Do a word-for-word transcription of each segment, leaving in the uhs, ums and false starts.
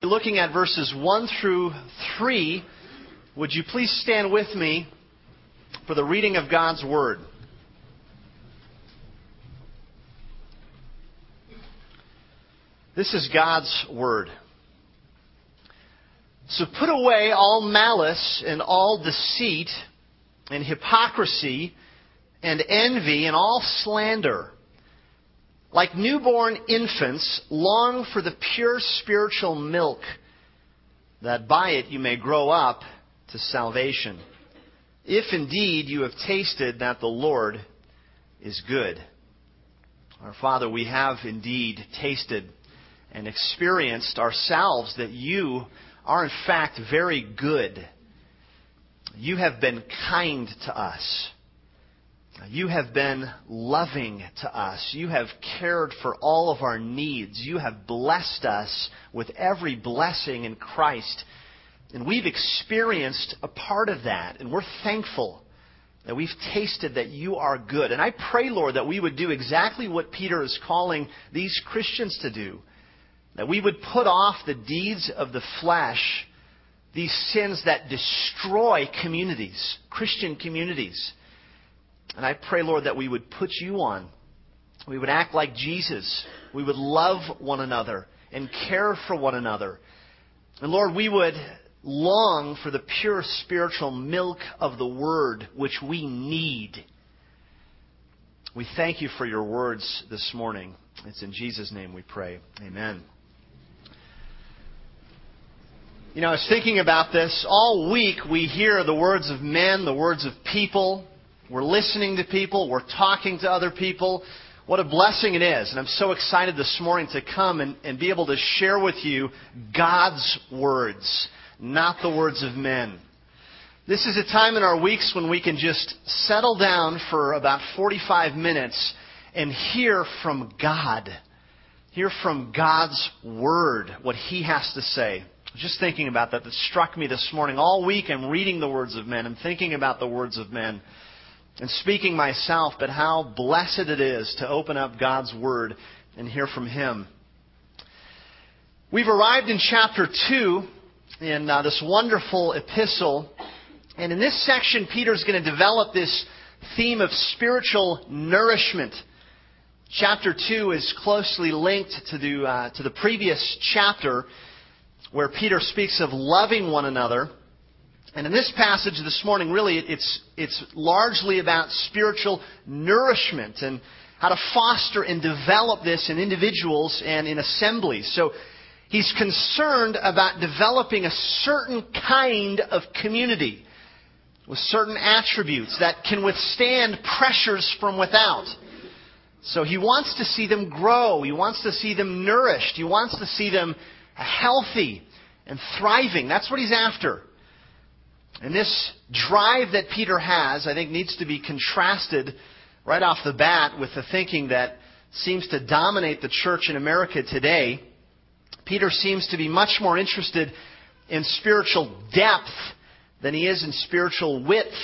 Looking at verses one through three, would you please stand with me for the reading of God's Word? This is God's Word. So put away all malice and all deceit and hypocrisy and envy and all slander. Like newborn infants, long for the pure spiritual milk, that by it you may grow up to salvation, if indeed you have tasted that the Lord is good. Our Father, we have indeed tasted and experienced ourselves that you are in fact very good. You have been kind to us. You have been loving to us. You have cared for all of our needs. You have blessed us with every blessing in Christ. And we've experienced a part of that. And we're thankful that we've tasted that you are good. And I pray, Lord, that we would do exactly what Peter is calling these Christians to do. That we would put off the deeds of the flesh, these sins that destroy communities, Christian communities. And I pray, Lord, that we would put you on. We would act like Jesus. We would love one another and care for one another. And Lord, we would long for the pure spiritual milk of the Word, which we need. We thank you for your words this morning. It's in Jesus' name we pray. Amen. You know, I was thinking about this. All week we hear the words of men, the words of people. We're listening to people. We're talking to other people. What a blessing it is. And I'm so excited this morning to come and, and be able to share with you God's words, not the words of men. This is a time in our weeks when we can just settle down for about forty-five minutes and hear from God. Hear from God's Word, what He has to say. I was just thinking about that. That struck me this morning. All week I'm reading the words of men. I'm thinking about the words of men. And speaking myself, but how blessed it is to open up God's Word and hear from Him. We've arrived in chapter two in uh, this wonderful epistle. And in this section, Peter's going to develop this theme of spiritual nourishment. Chapter two is closely linked to the, uh, to the previous chapter where Peter speaks of loving one another. And in this passage this morning, really, it's it's largely about spiritual nourishment and how to foster and develop this in individuals and in assemblies. So he's concerned about developing a certain kind of community with certain attributes that can withstand pressures from without. So he wants to see them grow. He wants to see them nourished. He wants to see them healthy and thriving. That's what he's after. And this drive that Peter has, I think, needs to be contrasted right off the bat with the thinking that seems to dominate the church in America today. Peter seems to be much more interested in spiritual depth than he is in spiritual width.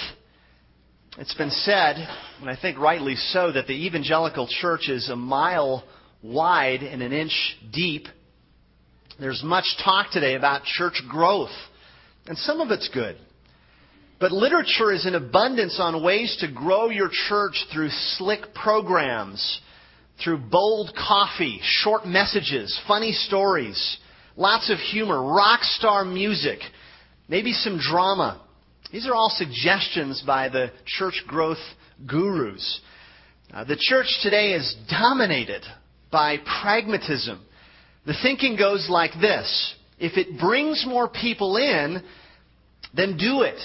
It's been said, and I think rightly so, that the evangelical church is a mile wide and an inch deep. There's much talk today about church growth, and some of it's good. But literature is in abundance on ways to grow your church through slick programs, through bold coffee, short messages, funny stories, lots of humor, rock star music, maybe some drama. These are all suggestions by the church growth gurus. Uh, the church today is dominated by pragmatism. The thinking goes like this: if it brings more people in, then do it.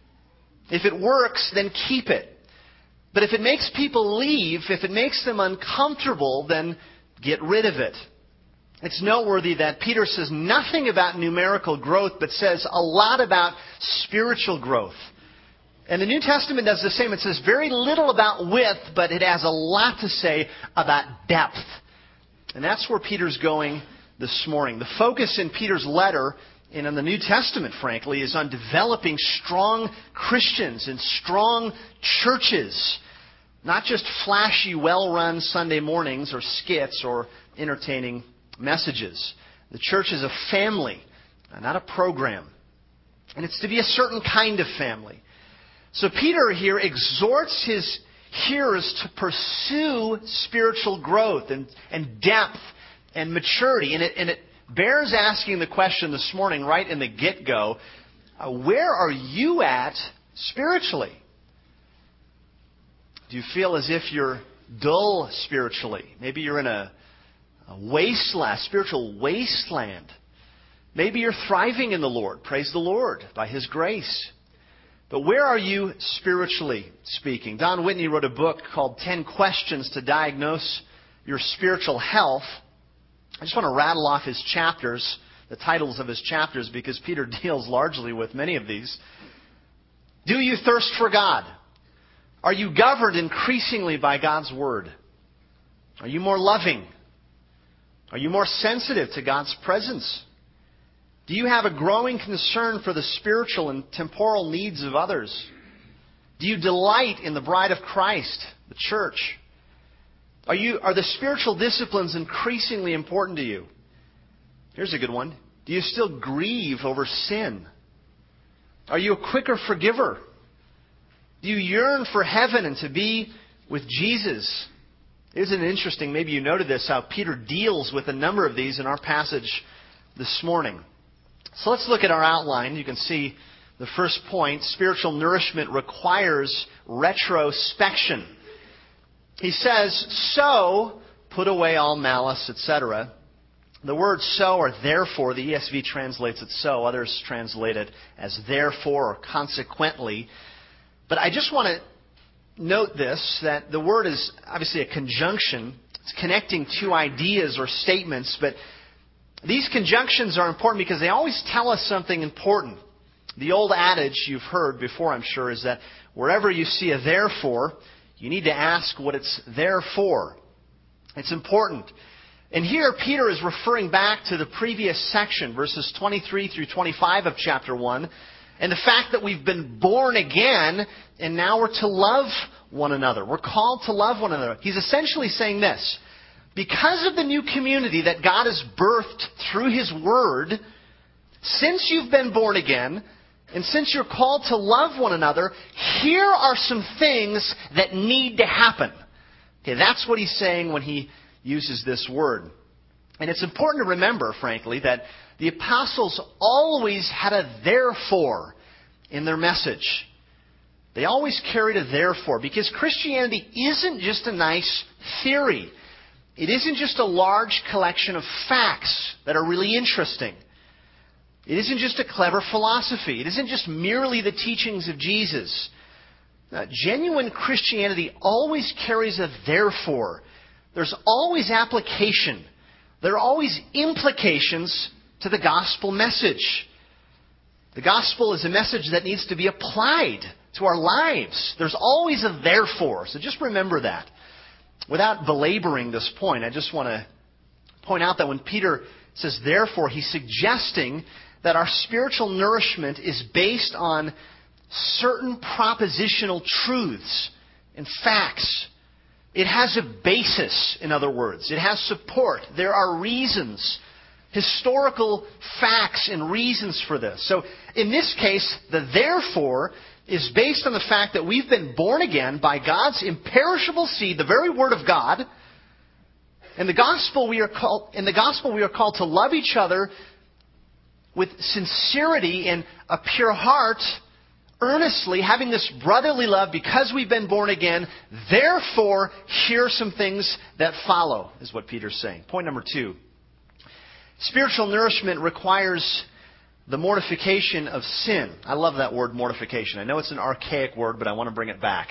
If it works, then keep it. But if it makes people leave, if it makes them uncomfortable, then get rid of it. It's noteworthy that Peter says nothing about numerical growth, but says a lot about spiritual growth. And the New Testament does the same. It says very little about width, but it has a lot to say about depth. And that's where Peter's going this morning. The focus in Peter's letter, and in the New Testament, frankly, is on developing strong Christians and strong churches. Not just flashy, well-run Sunday mornings or skits or entertaining messages. The church is a family, not a program. And it's to be a certain kind of family. So Peter here exhorts his hearers to pursue spiritual growth and, and depth and maturity. And it, and it bears asking the question this morning, right in the get-go, uh, where are you at spiritually? Do you feel as if you're dull spiritually? Maybe you're in a, a wasteland, spiritual wasteland. Maybe you're thriving in the Lord. Praise the Lord by His grace. But where are you spiritually speaking? Don Whitney wrote a book called ten questions to Diagnose Your Spiritual Health. I just want to rattle off his chapters, the titles of his chapters, because Peter deals largely with many of these. Do you thirst for God? Are you governed increasingly by God's Word? Are you more loving? Are you more sensitive to God's presence? Do you have a growing concern for the spiritual and temporal needs of others? Do you delight in the bride of Christ, the church? Are you, are the spiritual disciplines increasingly important to you? Here's a good one. Do you still grieve over sin? Are you a quicker forgiver? Do you yearn for heaven and to be with Jesus? Isn't it interesting, maybe you noted this, how Peter deals with a number of these in our passage this morning. So let's look at our outline. You can see the first point, spiritual nourishment requires retrospection. He says, so put away all malice, et cetera. The word so or therefore, the E S V translates it so. Others translate it as therefore or consequently. But I just want to note this, that the word is obviously a conjunction. It's connecting two ideas or statements, but these conjunctions are important because they always tell us something important. The old adage you've heard before, I'm sure, is that wherever you see a therefore, you need to ask what it's there for. It's important. And here Peter is referring back to the previous section, verses twenty-three through twenty-five of chapter one, and the fact that we've been born again, and now we're to love one another. We're called to love one another. He's essentially saying this. Because of the new community that God has birthed through His Word, since you've been born again, and since you're called to love one another, here are some things that need to happen. Okay, that's what he's saying when he uses this word. And it's important to remember, frankly, that the apostles always had a therefore in their message. They always carried a therefore, because Christianity isn't just a nice theory. It isn't just a large collection of facts that are really interesting. It isn't just a clever philosophy. It isn't just merely the teachings of Jesus. Now, genuine Christianity always carries a therefore. There's always application. There are always implications to the gospel message. The gospel is a message that needs to be applied to our lives. There's always a therefore. So just remember that. Without belaboring this point, I just want to point out that when Peter says therefore, he's suggesting that our spiritual nourishment is based on certain propositional truths and facts. It has a basis, in other words. It has support. There are reasons, historical facts and reasons for this. So in this case, the therefore is based on the fact that we've been born again by God's imperishable seed, the very Word of God. In the gospel, we are called, in the gospel, we are called to love each other with sincerity and a pure heart, earnestly, having this brotherly love because we've been born again. Therefore, here are some things that follow, is what Peter's saying. Point number two. Spiritual nourishment requires the mortification of sin. I love that word, mortification. I know it's an archaic word, but I want to bring it back.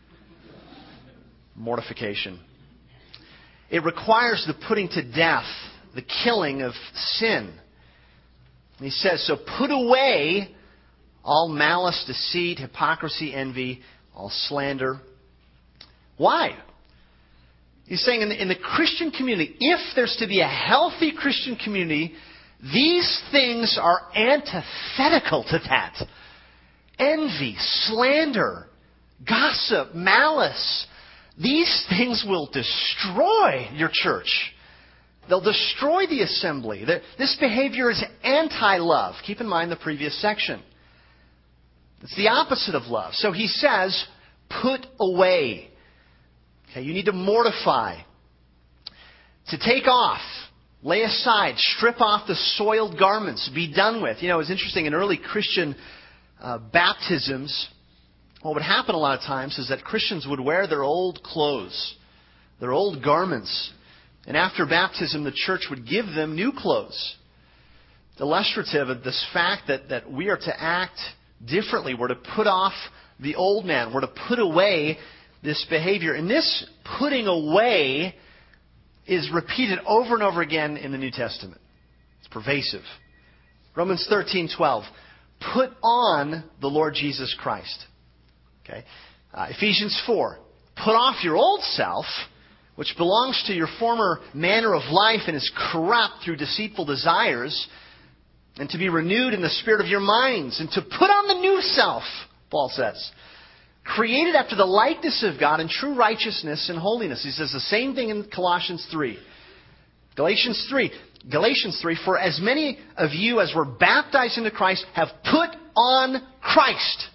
Mortification. It requires the putting to death, the killing of sin. He says, so put away all malice, deceit, hypocrisy, envy, all slander. Why? He's saying in the, in the Christian community, if there's to be a healthy Christian community, these things are antithetical to that. Envy, slander, gossip, malice. These things will destroy your church. They'll destroy the assembly. This behavior is anti-love. Keep in mind the previous section. It's the opposite of love. So he says, put away. Okay, you need to mortify. To take off. Lay aside. Strip off the soiled garments. Be done with. You know, it was interesting in early Christian uh, baptisms. What would happen a lot of times is that Christians would wear their old clothes, their old garments. And after baptism, the church would give them new clothes. Illustrative of this fact that, that we are to act differently. We're to put off the old man. We're to put away this behavior. And this putting away is repeated over and over again in the New Testament. It's pervasive. Romans thirteen twelve. Put on the Lord Jesus Christ. Okay. Uh, Ephesians four. Put off your old self, which belongs to your former manner of life and is corrupt through deceitful desires, and to be renewed in the spirit of your minds, and to put on the new self, Paul says, created after the likeness of God in true righteousness and holiness. He says the same thing in Colossians three. Galatians three. Galatians three. For as many of you as were baptized into Christ have put on Christ.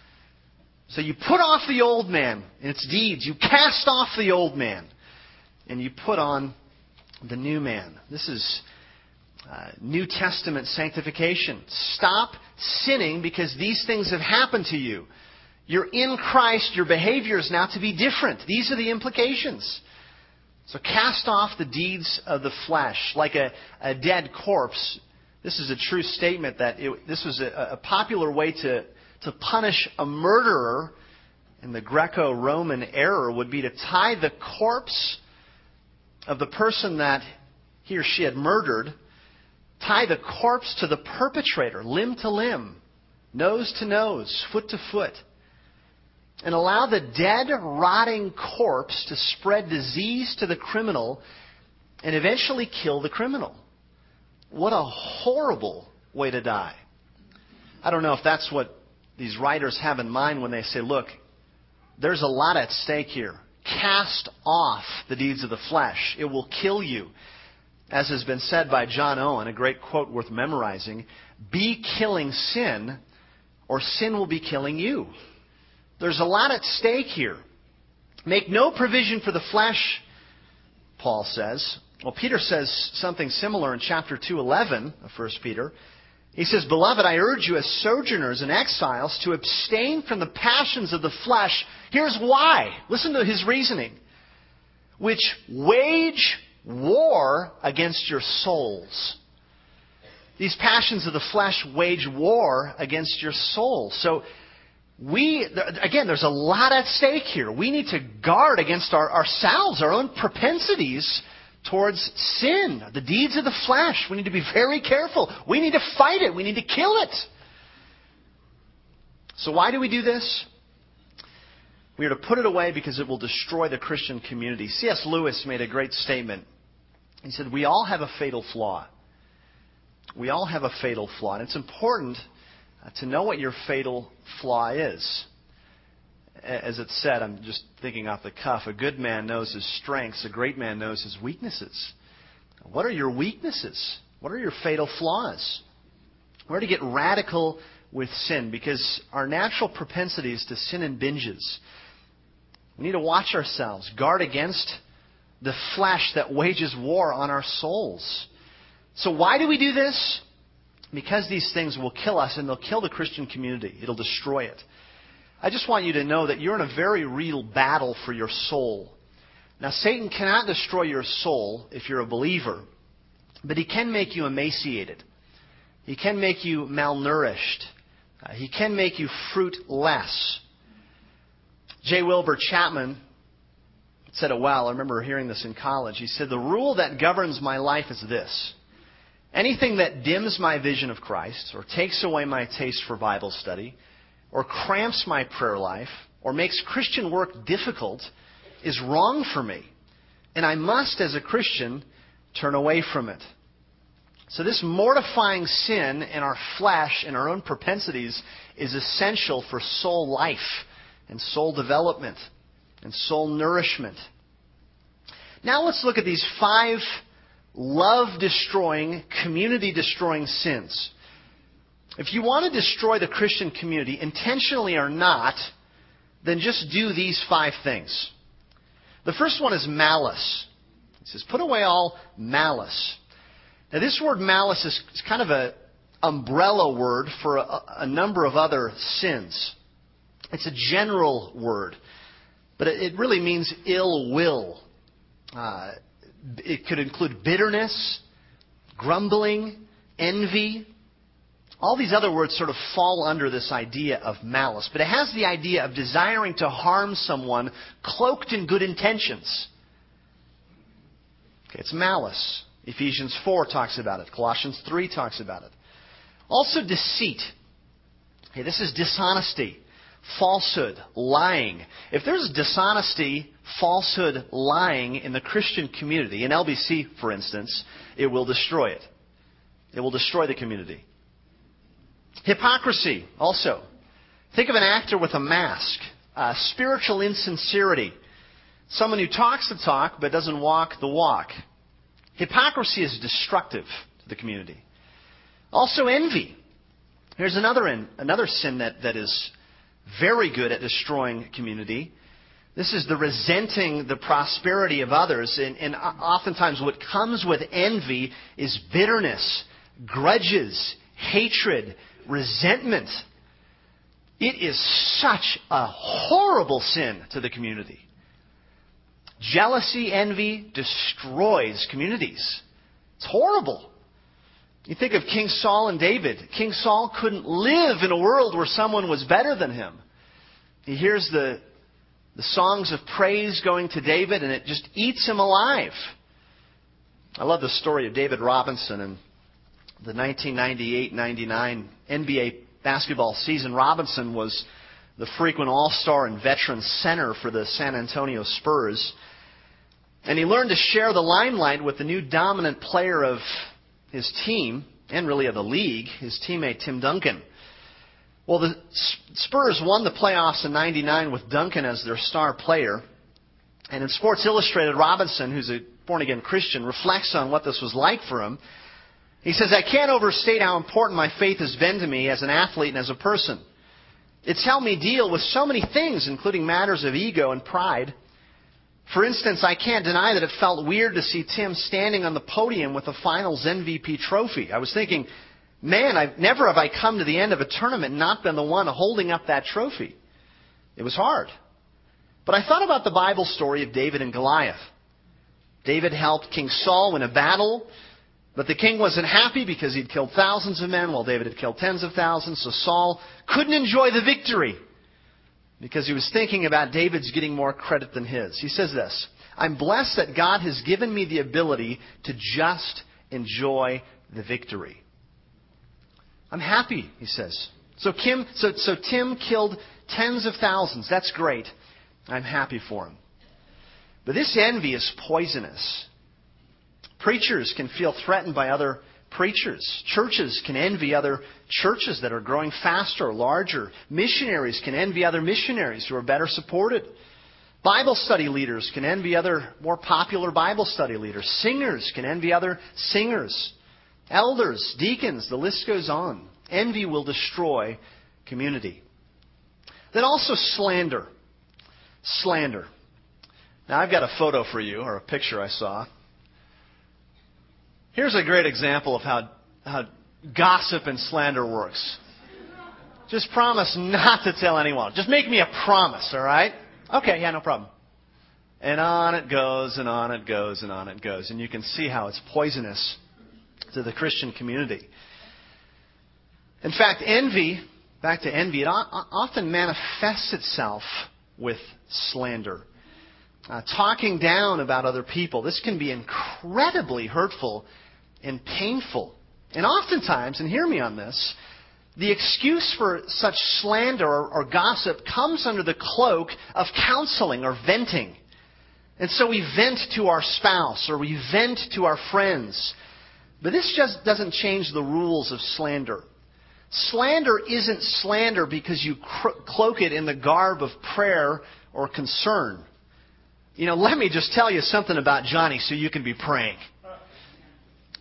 So you put off the old man and its deeds. You cast off the old man. And you put on the new man. This is uh, New Testament sanctification. Stop sinning because these things have happened to you. You're in Christ. Your behavior is now to be different. These are the implications. So cast off the deeds of the flesh like a, a dead corpse. This is a true statement that it, this was a, a popular way to, to punish a murderer in the Greco-Roman era would be to tie the corpse of the person that he or she had murdered, tie the corpse to the perpetrator, limb to limb, nose to nose, foot to foot, and allow the dead, rotting corpse to spread disease to the criminal and eventually kill the criminal. What a horrible way to die. I don't know if that's what these writers have in mind when they say, look, there's a lot at stake here. Cast off the deeds of the flesh. It will kill you. As has been said by John Owen, a great quote worth memorizing, be killing sin or sin will be killing you. There's a lot at stake here. Make no provision for the flesh, Paul says. Well, Peter says something similar in chapter two eleven of First Peter. He says, Beloved, I urge you as sojourners and exiles to abstain from the passions of the flesh. Here's why. Listen to his reasoning. Which wage war against your souls. These passions of the flesh wage war against your soul. So we, again, there's a lot at stake here. We need to guard against our, ourselves, our own propensities towards sin, the deeds of the flesh. We need to be very careful. We need to fight it. We need to kill it. So why do we do this? We are to put it away because it will destroy the Christian community. C S Lewis made a great statement. He said, we all have a fatal flaw. We all have a fatal flaw. And it's important to know what your fatal flaw is. As it said, I'm just thinking off the cuff, a good man knows his strengths, a great man knows his weaknesses. What are your weaknesses? What are your fatal flaws? We're to get radical with sin because our natural propensity is to sin in binges. We need to watch ourselves, guard against the flesh that wages war on our souls. So why do we do this? Because these things will kill us and they'll kill the Christian community. It'll destroy it. I just want you to know that you're in a very real battle for your soul. Now, Satan cannot destroy your soul if you're a believer, but he can make you emaciated. He can make you malnourished. Uh, he can make you fruitless. J. Wilbur Chapman said it well. I remember hearing this in college. He said, the rule that governs my life is this. Anything that dims my vision of Christ or takes away my taste for Bible study or cramps my prayer life, or makes Christian work difficult, is wrong for me. And I must, as a Christian, turn away from it. So this mortifying sin in our flesh and our own propensities is essential for soul life and soul development and soul nourishment. Now let's look at these five love-destroying, community-destroying sins. If you want to destroy the Christian community, intentionally or not, then just do these five things. The first one is malice. It says, put away all malice. Now, this word malice is, is kind of an umbrella word for a, a number of other sins. It's a general word, but it, it really means ill will. Uh, it could include bitterness, grumbling, envy. All these other words sort of fall under this idea of malice. But it has the idea of desiring to harm someone cloaked in good intentions. Okay, it's malice. Ephesians four talks about it. Colossians three talks about it. Also deceit. Okay, this is dishonesty, falsehood, lying. If there's dishonesty, falsehood, lying in the Christian community, in L B C, for instance, it will destroy it. It will destroy the community. Hypocrisy, also. Think of an actor with a mask. Uh, spiritual insincerity. Someone who talks the talk but doesn't walk the walk. Hypocrisy is destructive to the community. Also envy. Here's another in, another sin that, that is very good at destroying community. This is the resenting the prosperity of others. And, and oftentimes what comes with envy is bitterness, grudges, hatred, resentment. It is such a horrible sin to the community. Jealousy, envy destroys communities. It's horrible. You think of King Saul and David. King Saul couldn't live in a world where someone was better than him. He hears the, the songs of praise going to David, and it just eats him alive. I love the story of David Robinson and the nineteen ninety-eight ninety-nine N B A basketball season. Robinson was the frequent all-star and veteran center for the San Antonio Spurs. And he learned to share the limelight with the new dominant player of his team, and really of the league, his teammate Tim Duncan. Well, the Spurs won the playoffs in ninety-nine with Duncan as their star player. And in Sports Illustrated, Robinson, who's a born-again Christian, reflects on what this was like for him. He says, I can't overstate how important my faith has been to me as an athlete and as a person. It's helped me deal with so many things, including matters of ego and pride. For instance, I can't deny that it felt weird to see Tim standing on the podium with the finals M V P trophy. I was thinking, man, I've never have I come to the end of a tournament and not been the one holding up that trophy. It was hard. But I thought about the Bible story of David and Goliath. David helped King Saul win a battle. But the king wasn't happy because he'd killed thousands of men while David had killed tens of thousands. So Saul couldn't enjoy the victory because he was thinking about David's getting more credit than his. He says this, I'm blessed that God has given me the ability to just enjoy the victory. I'm happy, he says. So, Kim, so, so Tim killed tens of thousands. That's great. I'm happy for him. But this envy is poisonous. Preachers can feel threatened by other preachers. Churches can envy other churches that are growing faster or larger. Missionaries can envy other missionaries who are better supported. Bible study leaders can envy other more popular Bible study leaders. Singers can envy other singers. Elders, deacons, the list goes on. Envy will destroy community. Then also slander. Slander. Now I've got a photo for you, or a picture I saw. Here's a great example of how, how gossip and slander works. Just promise not to tell anyone. Just make me a promise, all right? Okay, yeah, no problem. And on it goes, and on it goes, and on it goes. And you can see how it's poisonous to the Christian community. In fact, envy, back to envy, it often manifests itself with slander. Uh, talking down about other people. This can be incredibly hurtful and painful. And oftentimes, and hear me on this, the excuse for such slander or, or gossip comes under the cloak of counseling or venting. And so we vent to our spouse or we vent to our friends. But this just doesn't change the rules of slander. Slander isn't slander because you cro- cloak it in the garb of prayer or concern. You know, let me just tell you something about Johnny so you can be praying.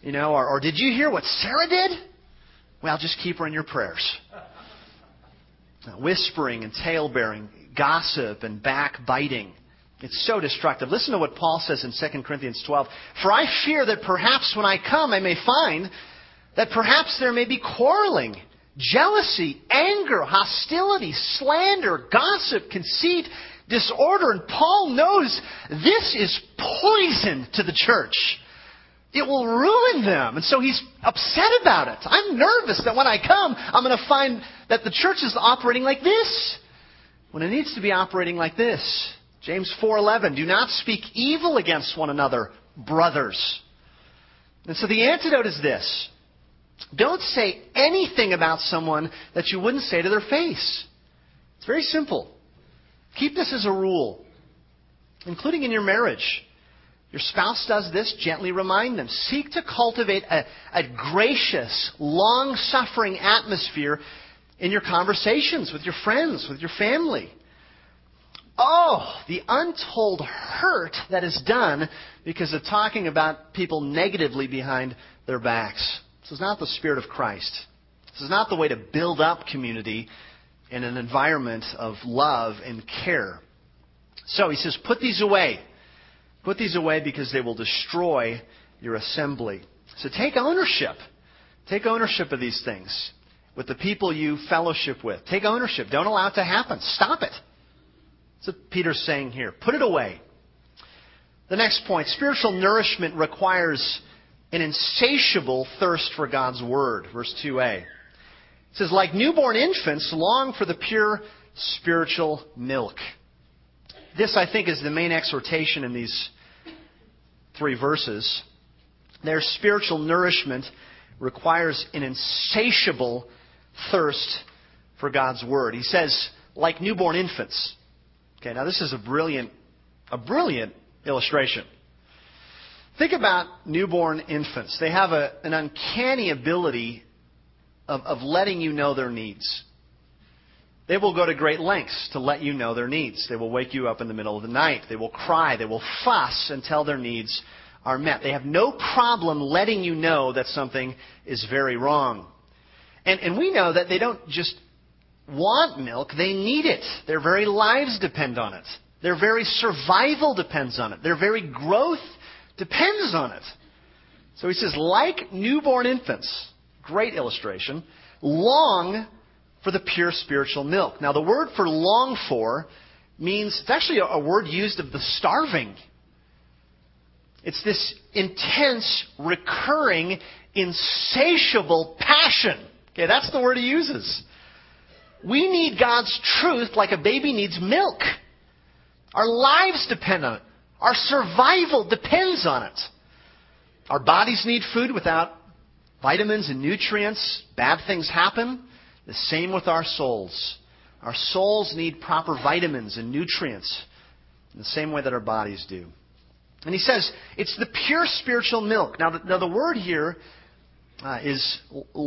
You know, or, or did you hear what Sarah did? Well, just keep her in your prayers. Whispering and tale-bearing, gossip and backbiting. It's so destructive. Listen to what Paul says in Second Corinthians twelve. For I fear that perhaps when I come I may find that perhaps there may be quarreling, jealousy, anger, hostility, slander, gossip, conceit, disorder. And Paul knows this is poison to the church. It will ruin them. And so he's upset about it. I'm nervous that when I come, I'm going to find that the church is operating like this, when it needs to be operating like this. James four eleven, do not speak evil against one another, brothers. And so the antidote is this. Don't say anything about someone that you wouldn't say to their face. It's very simple. Keep this as a rule, including in your marriage. Your spouse does this, gently remind them. Seek to cultivate a, a gracious, long-suffering atmosphere in your conversations with your friends, with your family. Oh, the untold hurt that is done because of talking about people negatively behind their backs. This is not the spirit of Christ. This is not the way to build up community in an environment of love and care. So he says, put these away. Put these away because they will destroy your assembly. So take ownership. Take ownership of these things with the people you fellowship with. Take ownership. Don't allow it to happen. Stop it. That's what Peter's saying here. Put it away. The next point, spiritual nourishment requires an insatiable thirst for God's Word. Verse two a. It says, like newborn infants, long for the pure spiritual milk. This, I think, is the main exhortation in these three verses. Their spiritual nourishment requires an insatiable thirst for God's Word. He says, like newborn infants. Okay, now this is a brilliant, a brilliant illustration. Think about newborn infants. They have a, an uncanny ability of, of letting you know their needs. They will go to great lengths to let you know their needs. They will wake you up in the middle of the night. They will cry. They will fuss until their needs are met. They have no problem letting you know that something is very wrong. And, and we know that they don't just want milk. They need it. Their very lives depend on it. Their very survival depends on it. Their very growth depends on it. So he says, like newborn infants, great illustration, long for the pure spiritual milk. Now, the word for long for means, it's actually a, a word used of the starving. It's this intense, recurring, insatiable passion. Okay, that's the word he uses. We need God's truth like a baby needs milk. Our lives depend on it. Our survival depends on it. Our bodies need food. Without vitamins and nutrients, bad things happen. The same with our souls. Our souls need proper vitamins and nutrients in the same way that our bodies do. And he says, it's the pure spiritual milk. Now, the, now the word here uh, is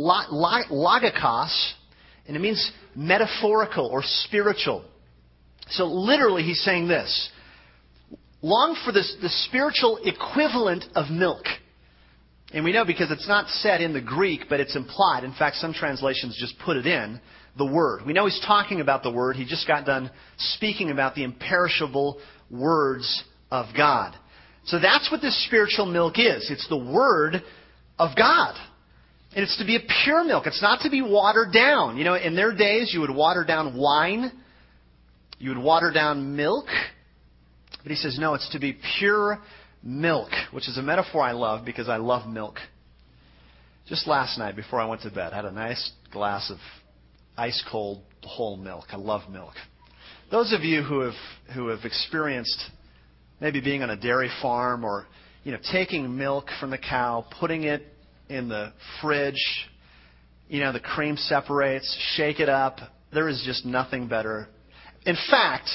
logikos, and it means metaphorical or spiritual. So literally he's saying this. Long for this, the spiritual equivalent of milk. And we know because it's not said in the Greek, but it's implied. In fact, some translations just put it in, the Word. We know he's talking about the Word. He just got done speaking about the imperishable words of God. So that's what this spiritual milk is. It's the Word of God. And it's to be a pure milk. It's not to be watered down. You know, in their days, you would water down wine. You would water down milk. But he says, no, it's to be pure milk, which is a metaphor I love because I love milk. Just last night before I went to bed, I had a nice glass of ice cold whole milk. I love milk. Those of you who have who have experienced maybe being on a dairy farm or, you know, taking milk from the cow, putting it in the fridge, you know, the cream separates, shake it up. There is just nothing better. In fact,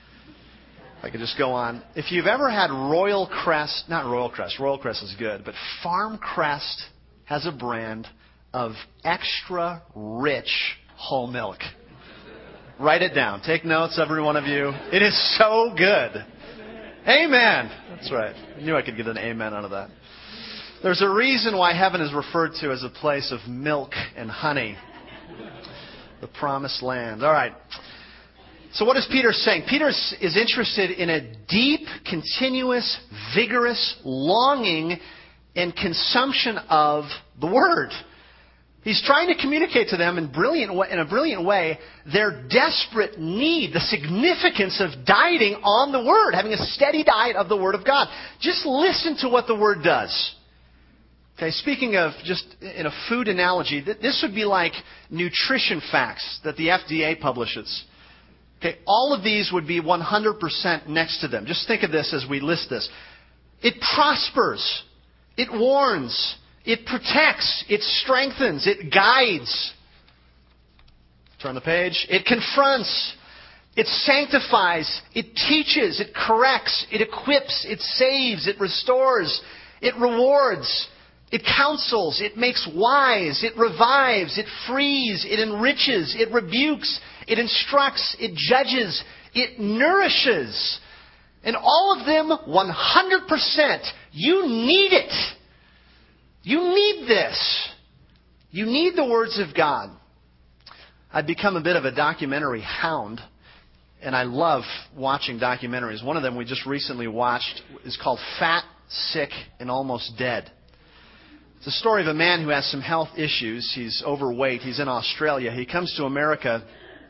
if I could just go on. If you've ever had Royal Crest, not Royal Crest, Royal Crest is good, but Farm Crest has a brand of extra rich whole milk. Write it down. Take notes, every one of you. It is so good. Amen. That's right. I knew I could get an amen out of that. There's a reason why heaven is referred to as a place of milk and honey. The promised land. All right. So what is Peter saying? Peter is interested in a deep, continuous, vigorous longing and consumption of the Word. He's trying to communicate to them in, brilliant way, in a brilliant way their desperate need, the significance of dieting on the Word, having a steady diet of the Word of God. Just listen to what the Word does. Okay, speaking of just in a food analogy, this would be like nutrition facts that the F D A publishes. Okay, all of these would be one hundred percent next to them. Just think of this as we list this. It prospers. It warns. It protects. It strengthens. It guides. Turn the page. It confronts. It sanctifies. It teaches. It corrects. It equips. It saves. It restores. It rewards. It counsels. It makes wise. It revives. It frees. It enriches. It rebukes. It instructs. It judges. It nourishes. And all of them, one hundred percent. You need it. You need this. You need the words of God. I've become a bit of a documentary hound, and I love watching documentaries. One of them we just recently watched is called Fat, Sick, and Almost Dead. It's a story of a man who has some health issues. He's overweight. He's in Australia. He comes to America,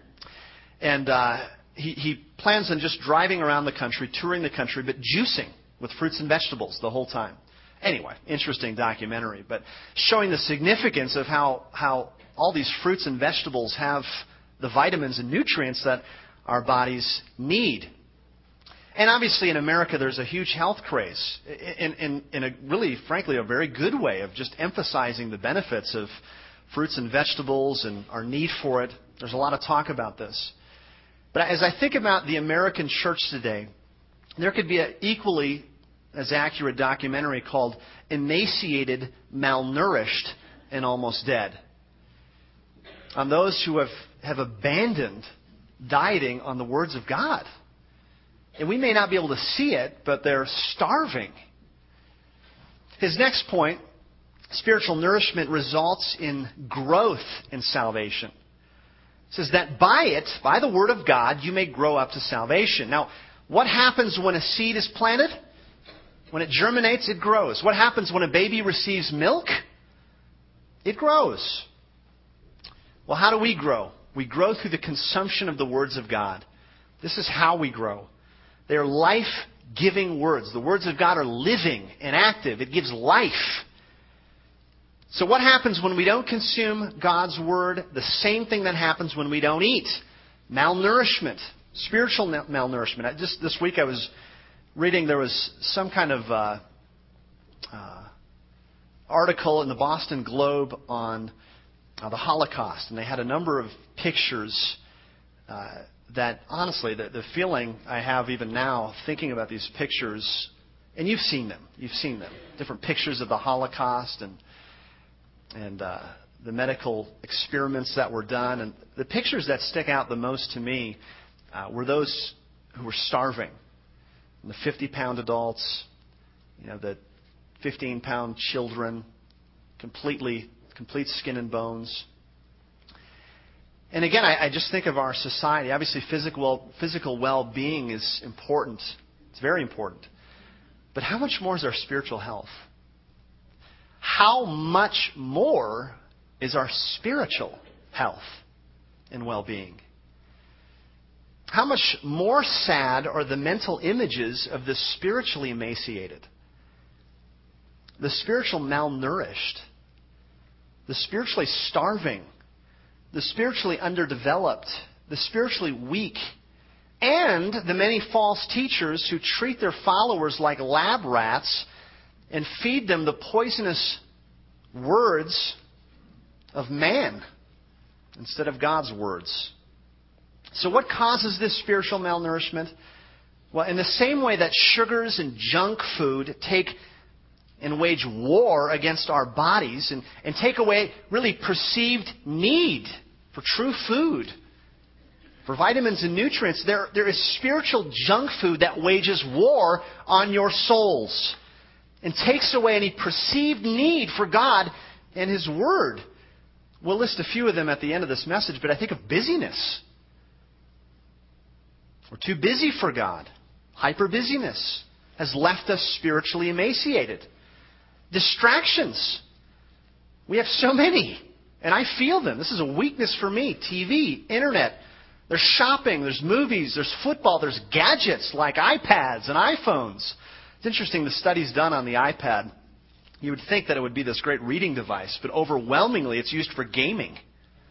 and uh, he, he plans on just driving around the country, touring the country, but juicing with fruits and vegetables the whole time. Anyway, interesting documentary, but showing the significance of how, how all these fruits and vegetables have the vitamins and nutrients that our bodies need. And obviously in America there's a huge health craze in, in, in a really, frankly, a very good way of just emphasizing the benefits of fruits and vegetables and our need for it. There's a lot of talk about this. But as I think about the American church today, there could be an equally as accurate documentary called Emaciated, Malnourished, and Almost Dead. On those who have, have abandoned dieting on the words of God. And we may not be able to see it, but they're starving. His next point, spiritual nourishment results in growth in salvation. It says that by it, by the Word of God, you may grow up to salvation. Now, what happens when a seed is planted? When it germinates, it grows. What happens when a baby receives milk? It grows. Well, how do we grow? We grow through the consumption of the words of God. This is how we grow. They are life-giving words. The words of God are living and active. It gives life. So what happens when we don't consume God's Word? The same thing that happens when we don't eat. Malnourishment. Spiritual malnourishment. I just this week I was reading, there was some kind of uh, uh, article in the Boston Globe on uh, the Holocaust. And they had a number of pictures uh, that, honestly, the, the feeling I have even now thinking about these pictures, and you've seen them. You've seen them. Different pictures of the Holocaust and and uh, the medical experiments that were done. And the pictures that stick out the most to me uh, were those who were starving. And the fifty-pound adults, you know, the fifteen-pound children, completely, complete skin and bones. And again, I, I just think of our society. Obviously, physical physical well-being is important. It's very important. But how much more is our spiritual health? How much more is our spiritual health and well-being? How much more sad are the mental images of the spiritually emaciated, the spiritual malnourished, the spiritually starving, the spiritually underdeveloped, the spiritually weak, and the many false teachers who treat their followers like lab rats and feed them the poisonous words of man instead of God's words. So what causes this spiritual malnourishment? Well, in the same way that sugars and junk food take and wage war against our bodies and, and take away really perceived need for true food, for vitamins and nutrients, there, there is spiritual junk food that wages war on your souls. and takes away any perceived need for God and His Word. We'll list a few of them at the end of this message, but I think of busyness. We're too busy for God. Hyper-busyness has left us spiritually emaciated. Distractions. We have so many, and I feel them. This is a weakness for me. T V, internet. There's shopping, there's movies, there's football, there's gadgets like iPads and iPhones. It's interesting, the studies done on the iPad. You would think that it would be this great reading device, but overwhelmingly it's used for gaming.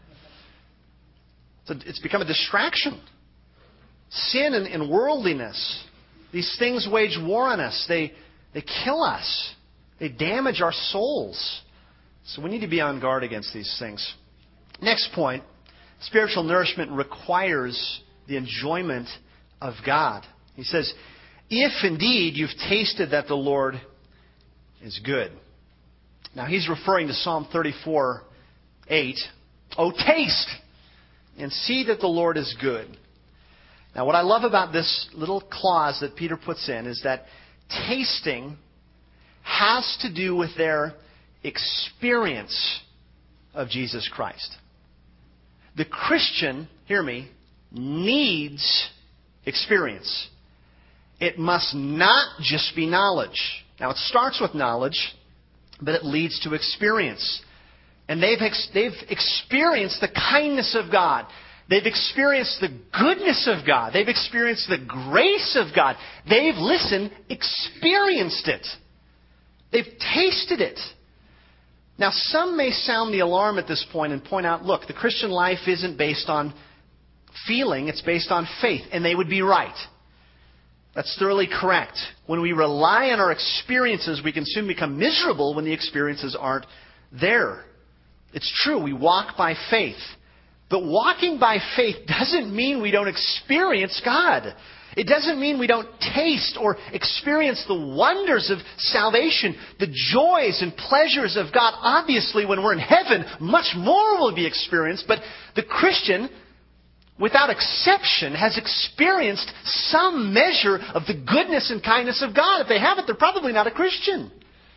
It's, a, it's become a distraction. Sin and, and worldliness. These things wage war on us. They, they kill us. They damage our souls. So we need to be on guard against these things. Next point. Spiritual nourishment requires the enjoyment of God. He says, if indeed you've tasted that the Lord is good. Now he's referring to Psalm thirty-four eight. Oh, taste and see that the Lord is good. Now what I love about this little clause that Peter puts in is that tasting has to do with their experience of Jesus Christ. The Christian, hear me, needs experience. It must not just be knowledge. Now, it starts with knowledge, but it leads to experience. And they've, ex- they've experienced the kindness of God. They've experienced the goodness of God. They've experienced the grace of God. They've listened, experienced it. They've tasted it. Now, some may sound the alarm at this point and point out, look, the Christian life isn't based on feeling, it's based on faith. And they would be right. That's thoroughly correct. When we rely on our experiences, we can soon become miserable when the experiences aren't there. It's true, we walk by faith. But walking by faith doesn't mean we don't experience God. It doesn't mean we don't taste or experience the wonders of salvation, the joys and pleasures of God. Obviously, when we're in heaven, much more will be experienced. But the Christian, without exception, has experienced some measure of the goodness and kindness of God. If they haven't, they're probably not a Christian.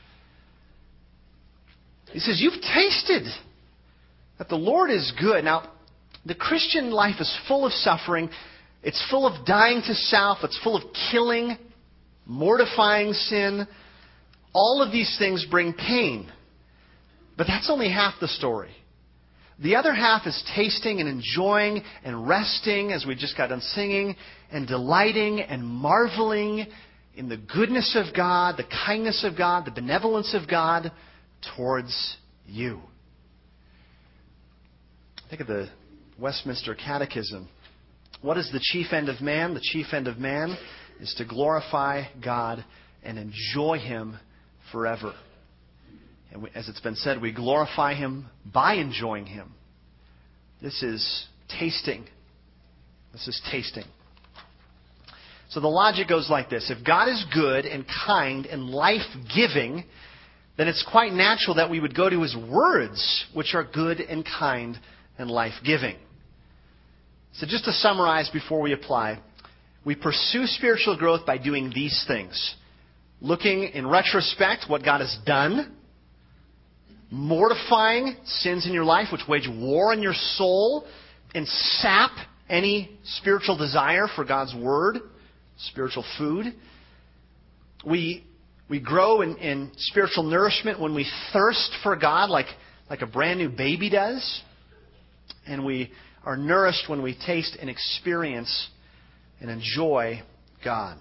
He says, you've tasted that the Lord is good. Now, the Christian life is full of suffering. It's full of dying to self. It's full of killing, mortifying sin. All of these things bring pain. But that's only half the story. The other half is tasting and enjoying and resting, as we just got done singing, and delighting and marveling in the goodness of God, the kindness of God, the benevolence of God towards you. Think of the Westminster Catechism. What is the chief end of man? The chief end of man is to glorify God and enjoy Him forever. And we, as it's been said, we glorify Him by enjoying Him. This is tasting. This is tasting. So the logic goes like this. If God is good and kind and life-giving, then it's quite natural that we would go to His words, which are good and kind and life-giving. So just to summarize before we apply, we pursue spiritual growth by doing these things. Looking in retrospect what God has done. Mortifying sins in your life which wage war on your soul and sap any spiritual desire for God's Word, spiritual food. We we grow in, in spiritual nourishment when we thirst for God like, like a brand new baby does. And we are nourished when we taste and experience and enjoy God.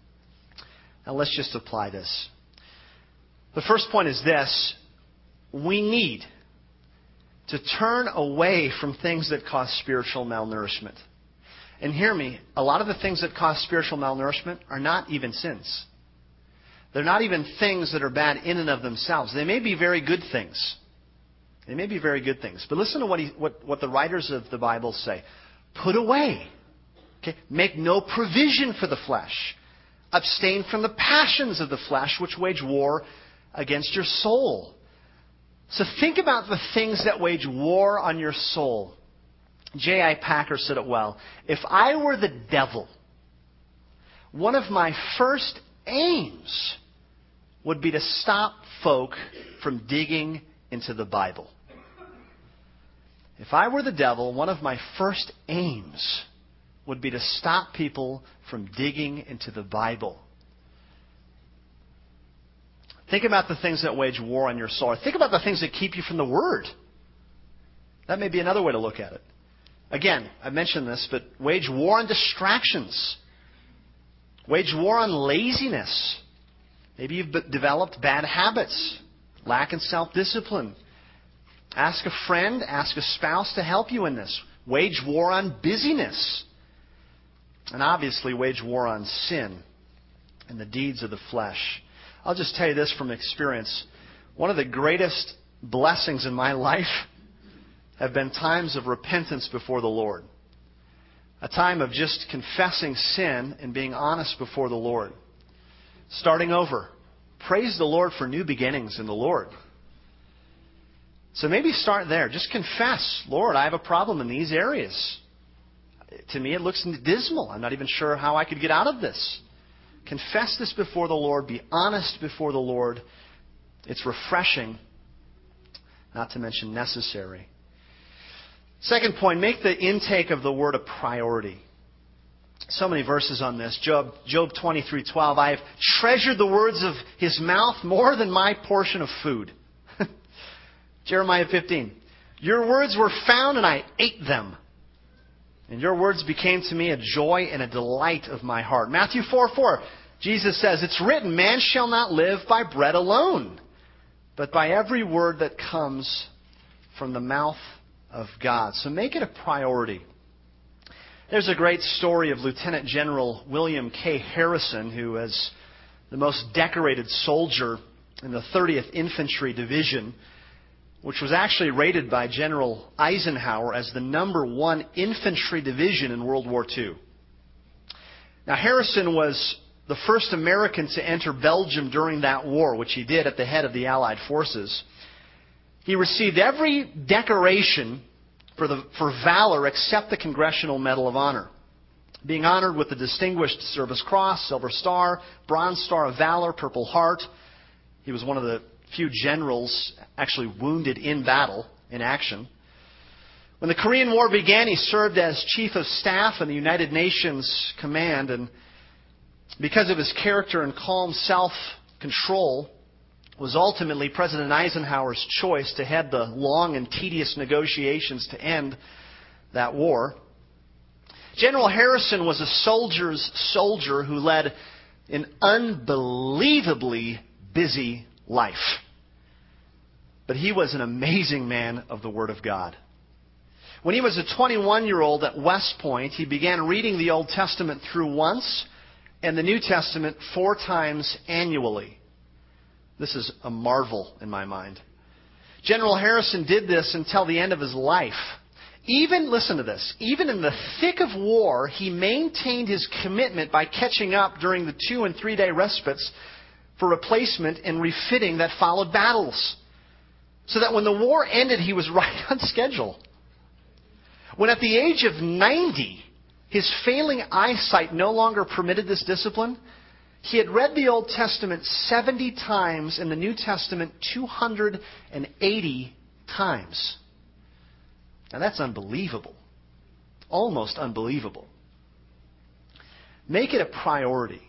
Now let's just apply this. The first point is this. We need to turn away from things that cause spiritual malnourishment. And hear me, a lot of the things that cause spiritual malnourishment are not even sins. They're not even things that are bad in and of themselves. They may be very good things. They may be very good things. But listen to what, he, what, what the writers of the Bible say. Put away. Okay? Make no provision for the flesh. Abstain from the passions of the flesh which wage war against your soul. So think about the things that wage war on your soul. J I Packer said it well. If I were the devil, one of my first aims would be to stop folk from digging into the Bible. If I were the devil, one of my first aims would be to stop people from digging into the Bible. Think about the things that wage war on your soul. Or think about the things that keep you from the Word. That may be another way to look at it. Again, I mentioned this, but wage war on distractions. Wage war on laziness. Maybe you've developed bad habits, lack in self-discipline. Ask a friend, ask a spouse to help you in this. Wage war on busyness. And obviously wage war on sin and the deeds of the flesh. I'll just tell you this from experience. One of the greatest blessings in my life have been times of repentance before the Lord. A time of just confessing sin and being honest before the Lord. Starting over. Praise the Lord for new beginnings in the Lord. So maybe start there. Just confess, Lord, I have a problem in these areas. To me, it looks dismal. I'm not even sure how I could get out of this. Confess this before the Lord. Be honest before the Lord. It's refreshing, not to mention necessary. Second point, make the intake of the Word a priority. So many verses on this. Job, Job twenty-three twelve. I have treasured the words of His mouth more than my portion of food. Jeremiah fifteen. Your words were found and I ate them. And your words became to me a joy and a delight of my heart. Matthew four four. Jesus says, it's written, man shall not live by bread alone, but by every word that comes from the mouth of God. So make it a priority. There's a great story of Lieutenant General William K. Harrison, who is the most decorated soldier in the thirtieth Infantry Division, which was actually rated by General Eisenhower as the number one infantry division in World War Two. Now, Harrison was the first American to enter Belgium during that war, which he did at the head of the Allied forces. He received every decoration for, the, for valor except the Congressional Medal of Honor, being honored with the Distinguished Service Cross, Silver Star, Bronze Star of Valor, Purple Heart. He was one of the few generals actually wounded in battle, in action. When the Korean War began, he served as Chief of Staff in the United Nations Command, and because of his character and calm self-control, was ultimately President Eisenhower's choice to head the long and tedious negotiations to end that war. General Harrison was a soldier's soldier who led an unbelievably busy life. But he was an amazing man of the Word of God. When he was a twenty-one-year-old at West Point, he began reading the Old Testament through once and the New Testament four times annually. This is a marvel in my mind. General Harrison did this until the end of his life. Even, listen to this, even in the thick of war, he maintained his commitment by catching up during the two and three day respites for replacement and refitting that followed battles. So that when the war ended, he was right on schedule. When at the age of ninety, his failing eyesight no longer permitted this discipline, he had read the Old Testament seventy times and the New Testament two hundred eighty times. Now that's unbelievable. Almost unbelievable. Make it a priority.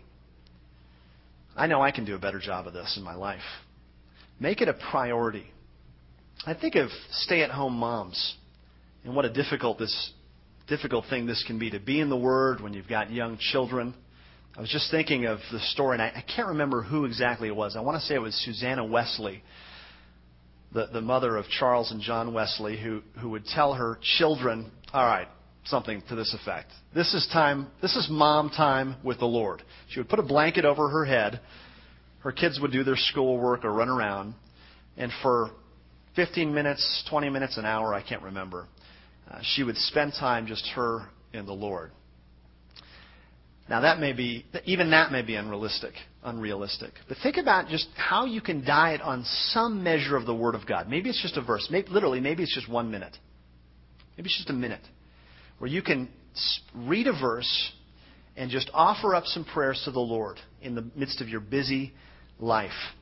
I know I can do a better job of this in my life. Make it a priority. I think of stay-at-home moms and what a difficult this difficult thing this can be to be in the Word when you've got young children. I was just thinking of the story, and I, I can't remember who exactly it was. I want to say it was Susanna Wesley, the, the mother of Charles and John Wesley, who, who would tell her children, all right, something to this effect. This is time, this is mom time with the Lord. She would put a blanket over her head. Her kids would do their schoolwork or run around. And for fifteen minutes, twenty minutes, an hour, I can't remember, uh, she would spend time just her and the Lord. Now that may be, even that may be unrealistic, unrealistic. But think about just how you can diet on some measure of the Word of God. Maybe it's just a verse. Maybe, literally, maybe it's just one minute. Maybe it's just a minute where you can read a verse and just offer up some prayers to the Lord in the midst of your busy life.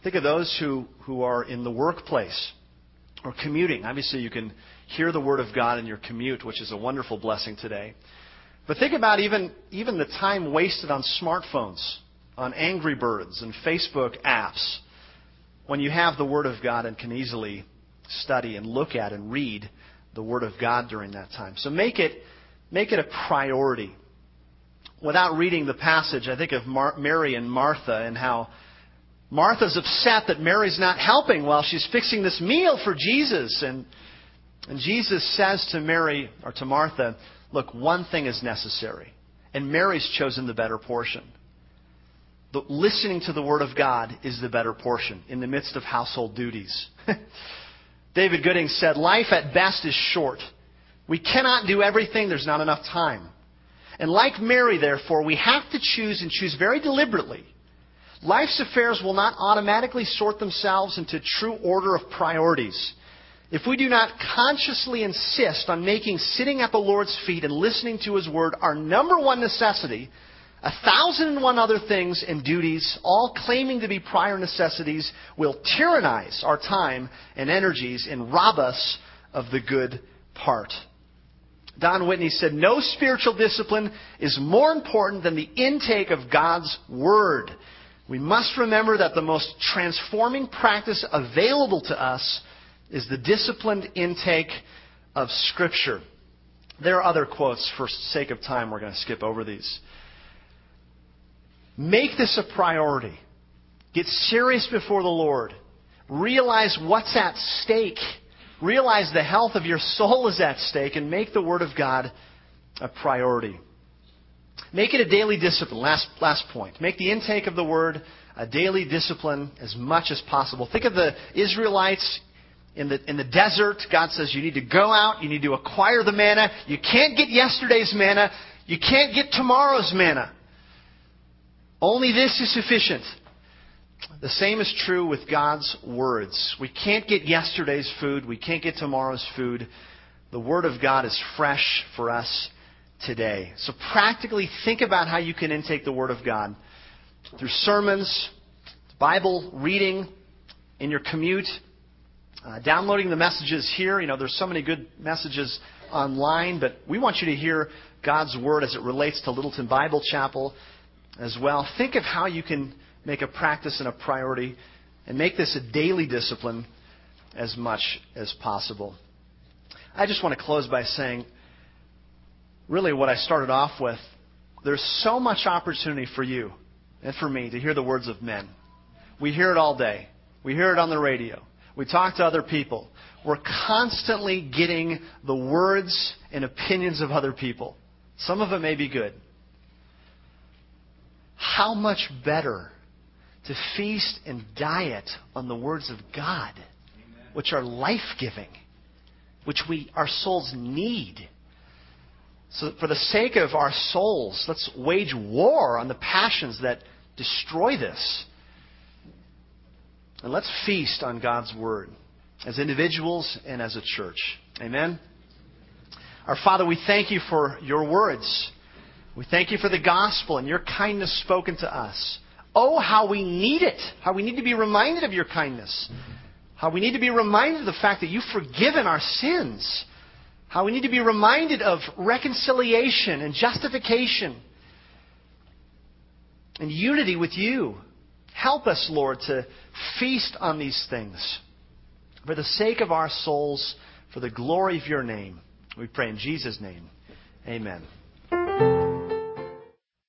Think of those who, who are in the workplace or commuting. Obviously, you can hear the Word of God in your commute, which is a wonderful blessing today. But think about even, even the time wasted on smartphones, on Angry Birds and Facebook apps, when you have the Word of God and can easily study and look at and read the Word of God during that time. So make it, make it a priority. Without reading the passage, I think of Mar- Mary and Martha and how Martha's upset that Mary's not helping while she's fixing this meal for Jesus. And, and Jesus says to Mary, or to Martha, look, one thing is necessary. And Mary's chosen the better portion. The, listening to the Word of God is the better portion in the midst of household duties. David Gooding said, life at best is short. We cannot do everything. There's not enough time. And like Mary, therefore, we have to choose and choose very deliberately. Life's affairs will not automatically sort themselves into true order of priorities if we do not consciously insist on making sitting at the Lord's feet and listening to His Word our number one necessity. A thousand and one other things and duties, all claiming to be prior necessities, will tyrannize our time and energies and rob us of the good part. Don Whitney said, no spiritual discipline is more important than the intake of God's Word. We must remember that the most transforming practice available to us is the disciplined intake of Scripture. There are other quotes. For sake of time, we're going to skip over these. Make this a priority. Get serious before the Lord. Realize what's at stake. Realize the health of your soul is at stake, and make the Word of God a priority. Make it a daily discipline. Last, last point. Make the intake of the Word a daily discipline as much as possible. Think of the Israelites in the, in the desert. God says you need to go out. You need to acquire the manna. You can't get yesterday's manna. You can't get tomorrow's manna. Only this is sufficient. The same is true with God's words. We can't get yesterday's food. We can't get tomorrow's food. The Word of God is fresh for us today. So practically think about how you can intake the Word of God through sermons, Bible reading, in your commute, uh, downloading the messages here. You know, there's so many good messages online, but we want you to hear God's Word as it relates to Littleton Bible Chapel as well. Think of how you can make a practice and a priority and make this a daily discipline as much as possible. I just want to close by saying, really what I started off with, there's so much opportunity for you and for me to hear the words of men. We hear it all day. We hear it on the radio. We talk to other people. We're constantly getting the words and opinions of other people. Some of it may be good. How much better to feast and diet on the words of God, which are life-giving, which we our souls need. So for the sake of our souls, let's wage war on the passions that destroy this. And let's feast on God's Word as individuals and as a church. Amen? Our Father, we thank You for Your words. We thank You for the gospel and Your kindness spoken to us. Oh, how we need it. How we need to be reminded of Your kindness. How we need to be reminded of the fact that You've forgiven our sins. How we need to be reminded of reconciliation and justification and unity with You. Help us, Lord, to feast on these things. For the sake of our souls, for the glory of Your name. We pray in Jesus' name. Amen.